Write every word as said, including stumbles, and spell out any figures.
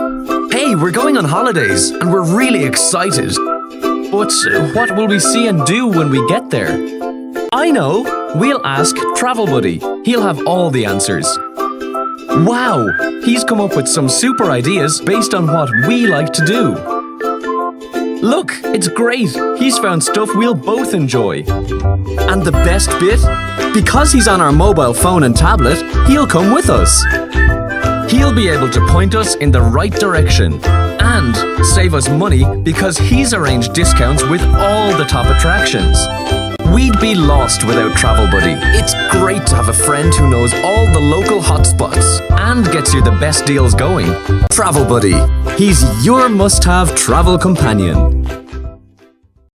Hey, we're going on holidays, and we're really excited. But uh, what will we see and do when we get there? I know! We'll ask Travel Buddy. He'll have all the answers. Wow! He's come up with some super ideas based on what we like to do. Look, it's great! He's found stuff we'll both enjoy. And the best bit? Because he's on our mobile phone and tablet, he'll come with us. He'll be able to point us in the right direction and save us money because he's arranged discounts with all the top attractions. We'd be lost without Travel Buddy. It's great to have a friend who knows all the local hotspots and gets you the best deals going. Travel Buddy. He's your must-have travel companion.